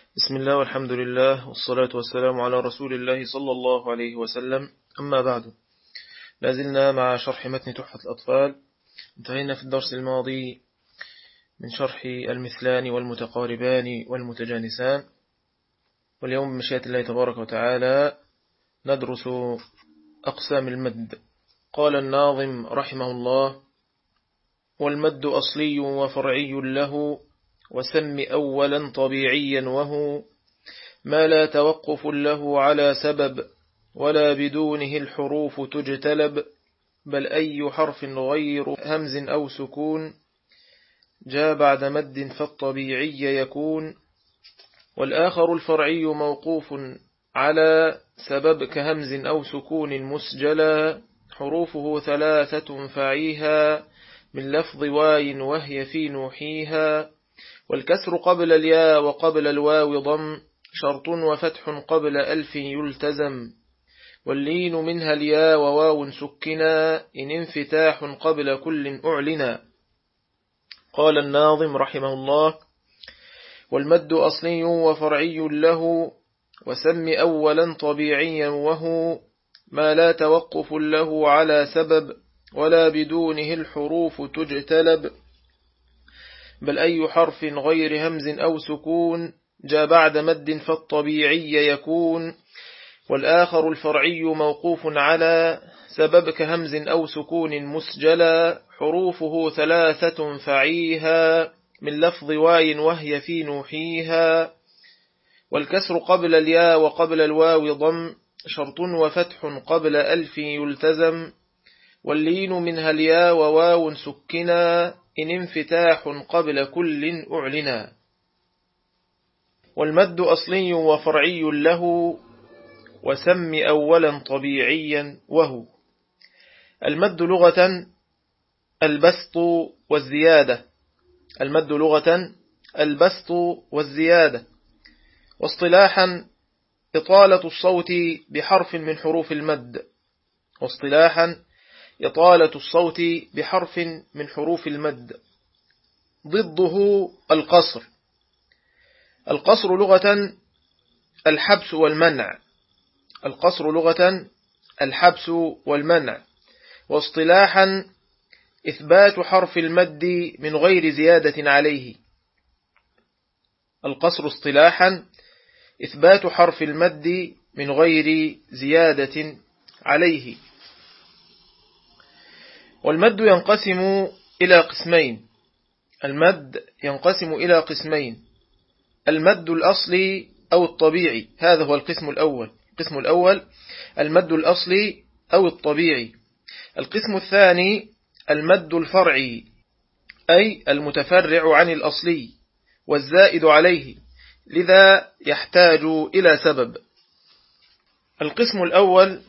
بسم الله والحمد لله والصلاة والسلام على رسول الله صلى الله عليه وسلم. أما بعد، لازلنا مع شرح متن تحفة الأطفال. انتهينا في الدرس الماضي من شرح المثلان والمتقاربان والمتجانسان، واليوم بمشيئة الله تبارك وتعالى ندرس أقسام المد. قال الناظم رحمه الله: والمد أصلي وفرعي له، وسم أولا طبيعيا وهو ما لا توقف له على سبب، ولا بدونه الحروف تجتلب، بل أي حرف غير همز أو سكون جاء بعد مد فالطبيعي يكون. والآخر الفرعي موقوف على سبب كهمز أو سكون مسجلا، حروفه ثلاثة فعيها من لفظ واي وهي في نوحيها. والكسر قبل الياء وقبل الواو ضم، شرط وفتح قبل ألف يلتزم. واللين منها الياء وواو سكنا، إن انفتاح قبل كل أعلنا. قال الناظم رحمه الله: والمد أصلي وفرعي له، وسم أولا طبيعيا وهو ما لا توقف له على سبب، ولا بدونه الحروف تجتلب، بل أي حرف غير همز أو سكون جاء بعد مد فالطبيعي يكون. والآخر الفرعي موقوف على سبب كهمز أو سكون مسجلا، حروفه ثلاثة فعيها من لفظ واي وهي في نوحيها. والكسر قبل الياء وقبل الواو ضم، شرط وفتح قبل ألف يلتزم. واللين منها الياء وواو سكنا، إن انفتاح قبل كل أعلنا. والمد أصلي وفرعي له، وسم أولا طبيعيا وهو. المد لغة البسط والزيادة، المد لغة البسط والزيادة، واصطلاحا إطالة الصوت بحرف من حروف المد، واصطلاحا إطالة الصوت بحرف من حروف المد. ضده القصر. القصر لغة الحبس والمنع، القصر لغة الحبس والمنع، واصطلاحا إثبات حرف المد من غير زيادة عليه. القصر اصطلاحا إثبات حرف المد من غير زيادة عليه. والمد ينقسم إلى قسمين، المد ينقسم إلى قسمين: المد الأصلي أو الطبيعي، هذا هو القسم الأول. القسم الأول المد الأصلي أو الطبيعي. القسم الثاني المد الفرعي، أي المتفرع عن الأصلي والزائد عليه، لذا يحتاج إلى سبب. القسم الأول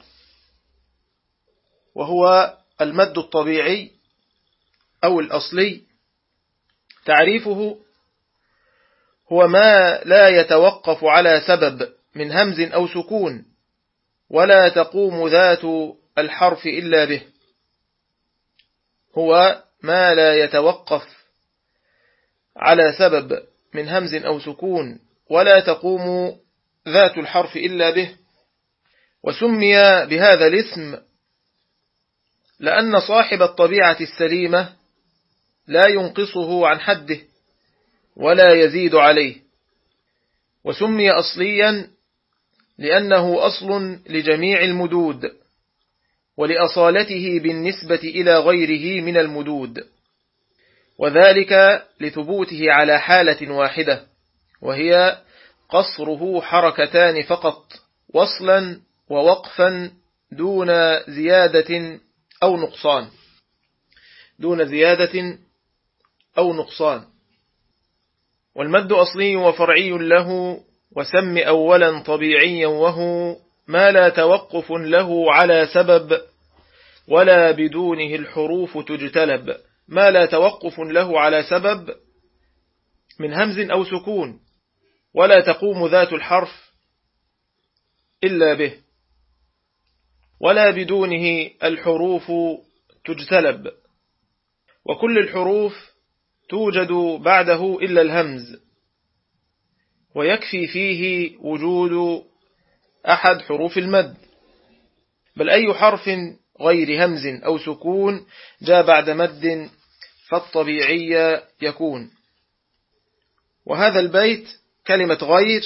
وهو المد الطبيعي أو الأصلي، تعريفه هو ما لا يتوقف على سبب من همز أو سكون، ولا تقوم ذات الحرف إلا به. هو ما لا يتوقف على سبب من همز أو سكون، ولا تقوم ذات الحرف إلا به. وسمي بهذا الاسم لأن صاحب الطبيعة السليمة لا ينقصه عن حده ولا يزيد عليه. وسمي أصليا لأنه أصل لجميع المدود، ولأصالته بالنسبة إلى غيره من المدود، وذلك لثبوته على حالة واحدة، وهي قصره حركتان فقط، وصلا ووقفا، دون زيادة أو نقصان، دون زيادة أو نقصان. والمد أصلي وفرعي له، وسم أولا طبيعيا وهو ما لا توقف له على سبب، ولا بدونه الحروف تجتلب. ما لا توقف له على سبب من همز أو سكون، ولا تقوم ذات الحرف إلا به، ولا بدونه الحروف تجتلب. وكل الحروف توجد بعده إلا الهمز، ويكفي فيه وجود أحد حروف المد. بل أي حرف غير همز أو سكون جاء بعد مد فالطبيعي يكون. وهذا البيت كلمة غير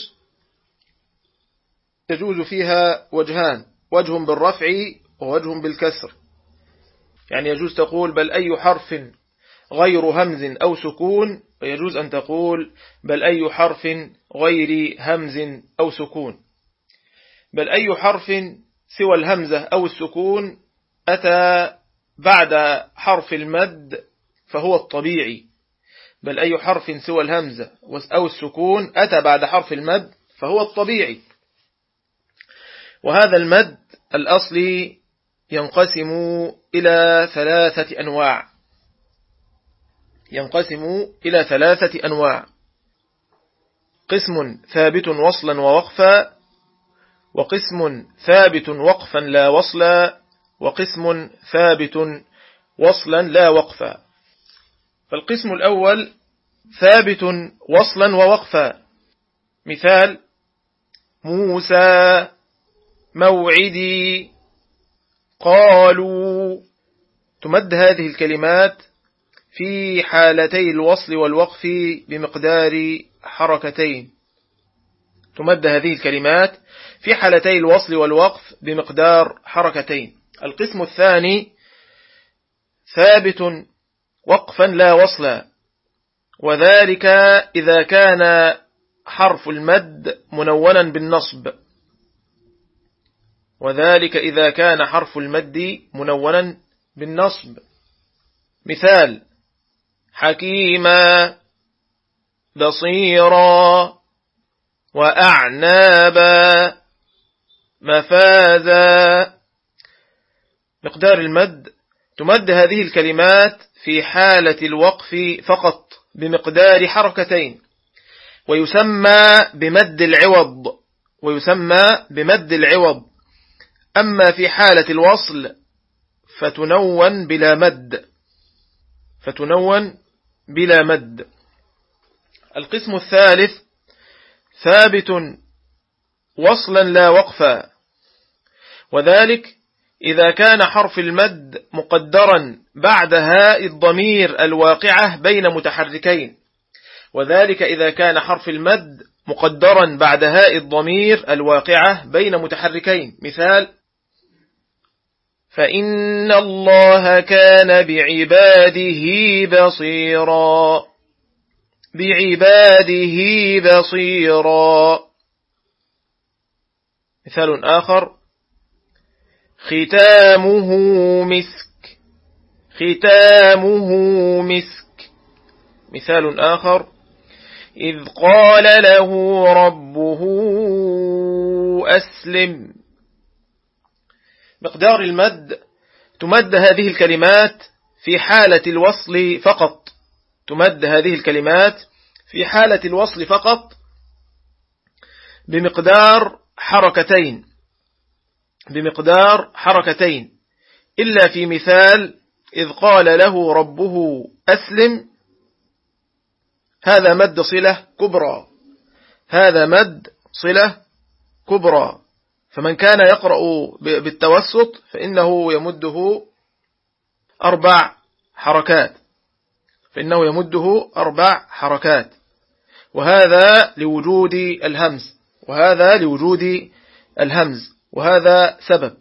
يجوز فيها وجهان، وجه بالرفع ووجه بالكسر. يعني يجوز تقول بل أي حرف غير همز أو سكون، ويجوز أن تقول بل أي حرف غير همز أو سكون. بل أي حرف سوى الهمزة أو السكون أتى بعد حرف المد فهو الطبيعي. بل أي حرف سوى الهمزة أو السكون أتى بعد حرف المد فهو الطبيعي. وهذا المد الأصلي ينقسم إلى ثلاثة أنواع. قسم ثابت وصلا ووقفا، وقسم ثابت وقفا لا وصلا، وقسم ثابت وصلا لا وقفا. فالقسم الأول ثابت وصلا ووقفا. مثال: موسى، موعدي، قالوا. تمد هذه الكلمات في حالتي الوصل والوقف بمقدار حركتين. القسم الثاني ثابت وقفا لا وصلا، وذلك إذا كان حرف المد منونا بالنصب. مثال: حكيما، بصيرا، وأعنابا، مفازا. مقدار المد: تمد هذه الكلمات في حالة الوقف فقط بمقدار حركتين، ويسمى بمد العوض. أما في حالة الوصل فتنون بلا مد. القسم الثالث ثابت وصلا لا وقفا، وذلك إذا كان حرف المد مقدرا بعد هاء الضمير الواقعة بين متحركين. مثال: فإن الله كان بعباده بصيرا. مثال آخر: ختامه مسك. مثال آخر: إذ قال له ربه أسلم. مقدار المد: تمد هذه الكلمات في حالة الوصل فقط بمقدار حركتين، إلا في مثال إذ قال له ربه أسلم. هذا مد صلة كبرى، فمن كان يقرأ بالتوسط فإنه يمده 4 حركات. وهذا لوجود الهمز، وهذا سبب.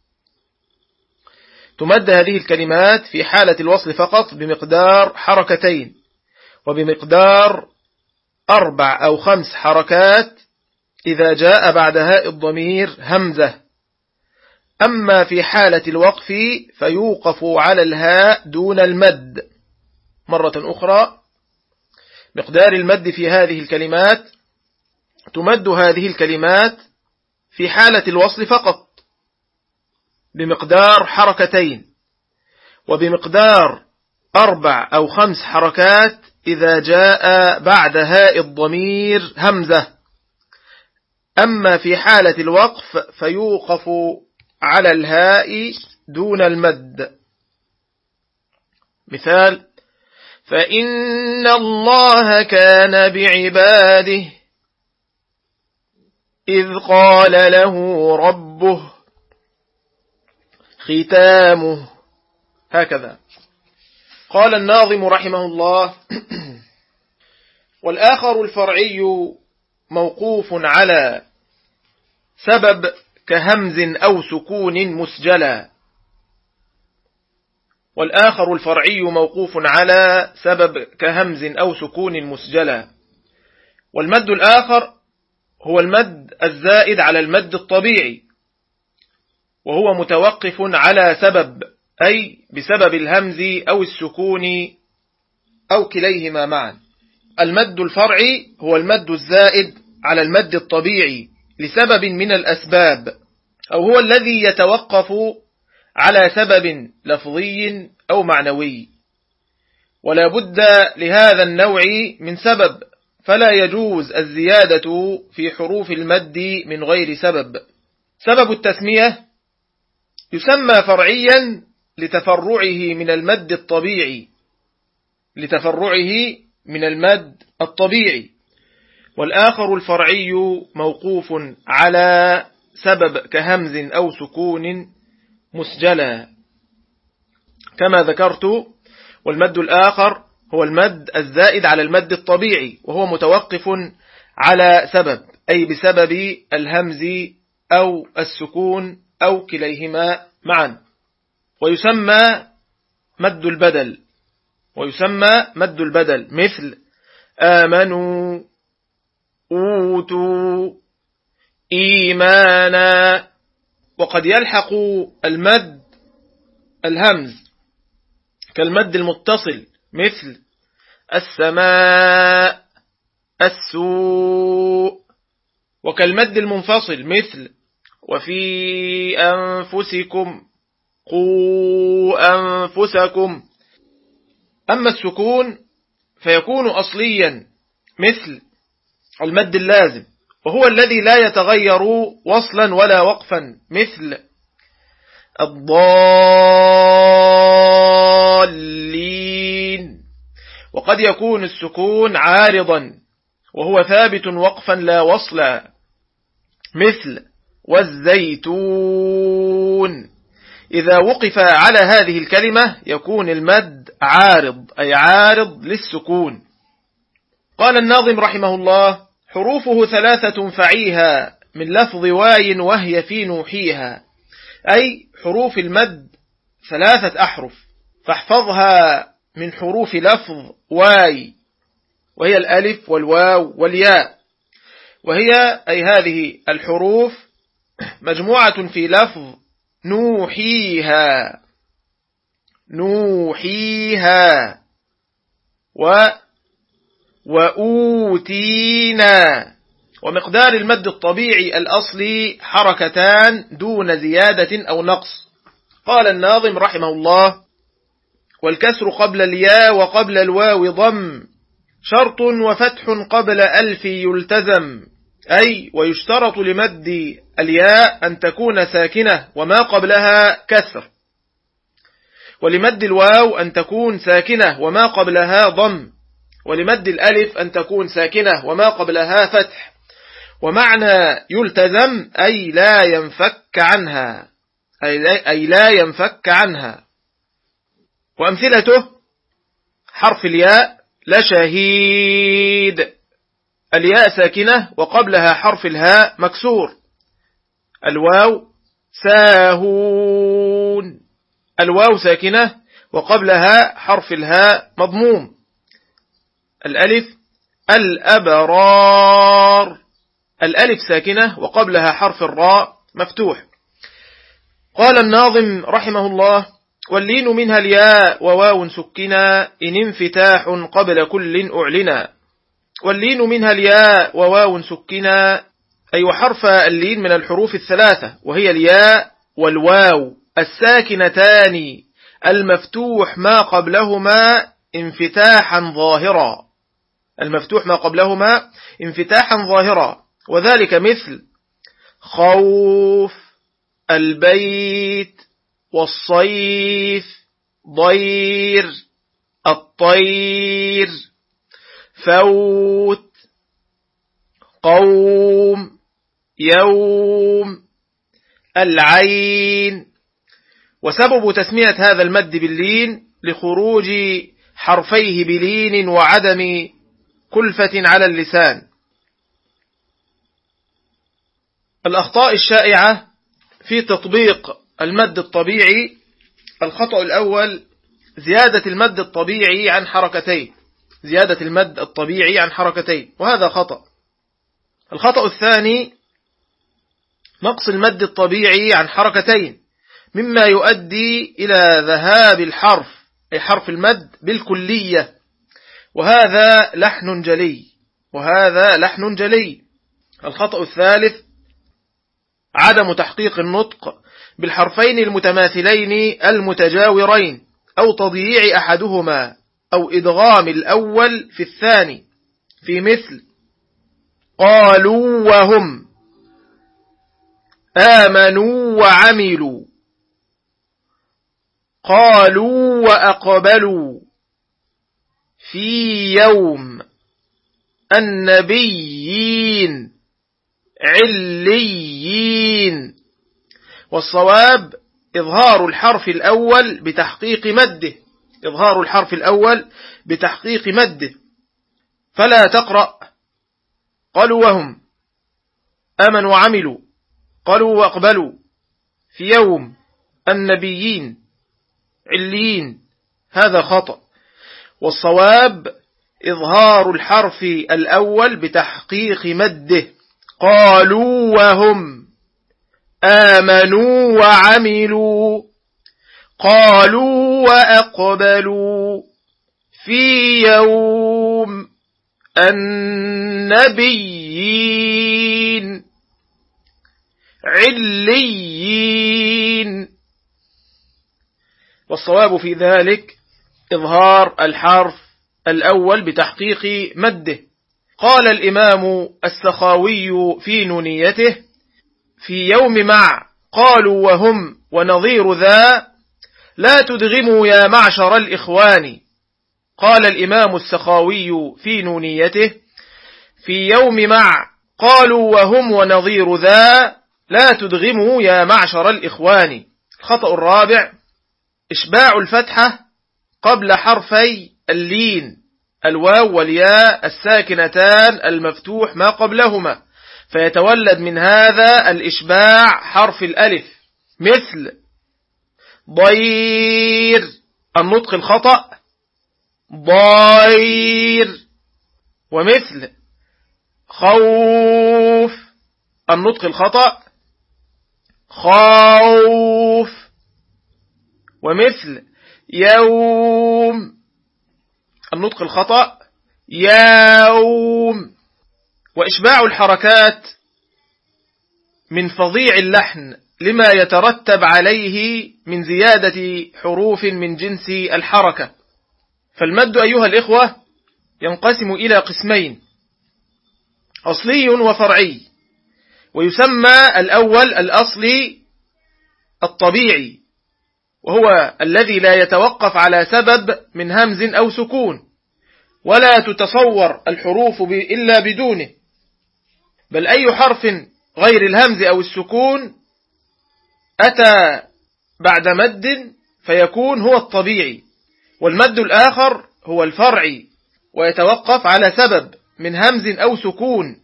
تمد هذه الكلمات في حالة الوصل فقط بمقدار حركتين، وبمقدار 4 أو 5 حركات إذا جاء بعد هاء الضمير همزة. أما في حالة الوقف فيوقف على الهاء دون المد. مرة أخرى: مقدار المد في هذه الكلمات: تمد هذه الكلمات في حالة الوصل فقط بمقدار حركتين، وبمقدار 4 أو 5 حركات إذا جاء بعد هاء الضمير همزة. أما في حالة الوقف فيوقف على الهاء دون المد. مثال: فإن الله كان بعباده إذ قال له ربه ختامه. هكذا قال الناظم رحمه الله: والآخر الفرعي موقوف على سبب كهمز أو سكون مسجلا. والآخر الفرعي موقوف على سبب كهمز أو سكون مسجلا. والمد الآخر هو المد الزائد على المد الطبيعي، وهو متوقف على سبب، أي بسبب الهمز أو السكون أو كليهما معا. المد الفرعي هو المد الزائد على المد الطبيعي لسبب من الأسباب، أو هو الذي يتوقف على سبب لفظي أو معنوي، ولا بد لهذا النوع من سبب، فلا يجوز الزيادة في حروف المد من غير سبب. سبب التسمية يسمى فرعيا لتفرعه من المد الطبيعي، والآخر الفرعي موقوف على سبب كهمز أو سكون مسجلا كما ذكرت. والمد الآخر هو المد الزائد على المد الطبيعي، وهو متوقف على سبب، أي بسبب الهمز أو السكون أو كليهما معا. ويسمى مد البدل مثل آمنوا، أوتوا، إيمانا. وقد يلحق المد الهمز كالمد المتصل مثل السماء، السوء. وكالمد المنفصل مثل وفي أنفسكم، قوا أنفسكم. أما السكون فيكون أصليا مثل المد اللازم، وهو الذي لا يتغير وصلا ولا وقفا مثل الضالين. وقد يكون السكون عارضا وهو ثابت وقفا لا وصلا مثل والزيتون. إذا وقف على هذه الكلمة يكون المد عارض، أي عارض للسكون. قال الناظم رحمه الله: حروفه 3 فعيها من لفظ واي وهي في نوحيها. أي حروف المد 3 أحرف، فاحفظها من حروف لفظ واي، وهي الألف والواو والياء. وهي أي هذه الحروف مجموعة في لفظ نوحيها، وأوتينا. ومقدار المد الطبيعي الأصلي 2 حركات دون زيادة أو نقص. قال الناظم رحمه الله: والكسر قبل الياء وقبل الواو ضم، شرط وفتح قبل ألف يلتزم. أي ويشترط لمد الياء أن تكون ساكنة وما قبلها كسر، ولمد الواو أن تكون ساكنة وما قبلها ضم، ولمد الألف أن تكون ساكنة وما قبلها فتح. ومعنى يلتزم أي لا ينفك عنها. وأمثلته: حرف الياء لشهيد، الياء ساكنة وقبلها حرف الهاء مكسور. الواو ساهون، الواو ساكنة وقبلها حرف الهاء مضموم. الألف الأبرار، الألف ساكنة وقبلها حرف الراء مفتوح. قال الناظم رحمه الله: واللين منها الياء وواو سكنا إن انفتاح قبل كل أعلنا. واللين منها الياء وواو سكنا، أي وحرف اللين من الحروف 3، وهي الياء والواو الساكنتان المفتوح ما قبلهما انفتاحا ظاهرا، وذلك مثل خوف، البيت، والصيف، ضير، الطير، فوت، قوم، يوم العين. وسبب تسمية هذا المد باللين لخروج حرفيه بلين وعدم كلفة على اللسان. الأخطاء الشائعة في تطبيق المد الطبيعي: الخطأ الأول زيادة المد الطبيعي عن حركتين، زيادة المد الطبيعي عن حركتين، وهذا خطأ. الخطأ الثاني نقص المد الطبيعي عن حركتين، مما يؤدي إلى ذهاب الحرف أي حرف المد بالكلية، وهذا لحن جلي. الخطأ الثالث عدم تحقيق النطق بالحرفين المتماثلين المتجاورين، أو تضييع أحدهما، أو إدغام الأول في الثاني، في مثل قالوا وهم، آمنوا وعملوا، قالوا وأقبلوا، في يوم، النبيين، عليين. والصواب إظهار الحرف الأول بتحقيق مده، فلا تقرأ قالوا وهم، آمنوا وعملوا، قالوا وأقبلوا، في يوم، النبيين، عليين، هذا خطأ. والصواب إظهار الحرف الأول بتحقيق مده، قالوا وهم، آمنوا وعملوا، قالوا وأقبلوا، في يوم، النبيين، عليين. والصواب في ذلك إظهار الحرف الأول بتحقيق مده. قال الإمام السخاوي في نونيته: في يوم مع قالوا وهم ونظير ذا لا تدغموا يا معشر الإخوان. قال الإمام السخاوي في نونيته: في يوم مع قالوا وهم ونظير ذا لا تدغموا يا معشر الإخوان. الخطأ الرابع إشباع الفتحة قبل حرفي اللين، الواو والياء الساكنتان المفتوح ما قبلهما، فيتولد من هذا الإشباع حرف الألف، مثل ضير، النطق الخطأ ضير. ومثل خوف، النطق الخطأ خوف. ومثل يوم، النطق الخطأ يوم. وإشباع الحركات من فظيع اللحن لما يترتب عليه من زيادة حروف من جنس الحركة. فالمد أيها الإخوة ينقسم إلى قسمين: أصلي وفرعي. ويسمى الأول الأصلي الطبيعي، وهو الذي لا يتوقف على سبب من همز أو سكون، ولا تتصور الحروف إلا بدونه، بل أي حرف غير الهمز أو السكون أتى بعد مد فيكون هو الطبيعي. والمد الآخر هو الفرعي، ويتوقف على سبب من همز أو سكون،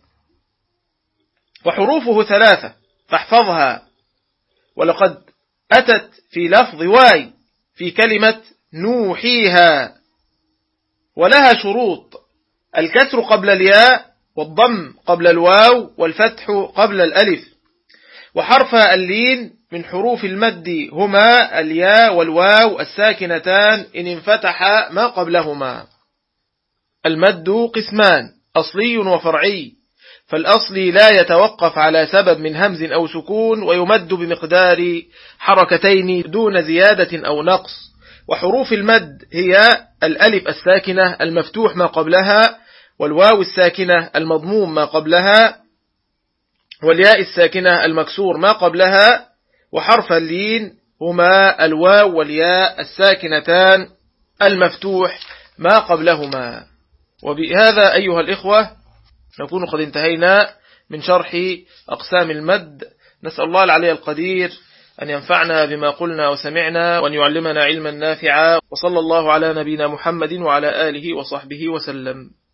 وحروفه 3 فاحفظها. ولقد أتت في لفظ واي في كلمة نوحيها، ولها شروط: الكسر قبل الياء، والضم قبل الواو، والفتح قبل الألف. وحرف اللين من حروف المد هما الياء والواو الساكنتان إن انفتح ما قبلهما. المد قسمان: أصلي وفرعي. فالأصلي لا يتوقف على سبب من همز أو سكون، ويمد بمقدار حركتين دون زيادة أو نقص. وحروف المد هي الألف الساكنة المفتوح ما قبلها، والواو الساكنة المضموم ما قبلها، والياء الساكنة المكسور ما قبلها. وحرف اللين هما الواو والياء الساكنتان المفتوح ما قبلهما. وبهذا أيها الإخوة نكون قد انتهينا من شرح أقسام المد. نسأل الله العلي القدير أن ينفعنا بما قلنا وسمعنا، وأن يعلمنا علما نافعا، وصلى الله على نبينا محمد وعلى آله وصحبه وسلم.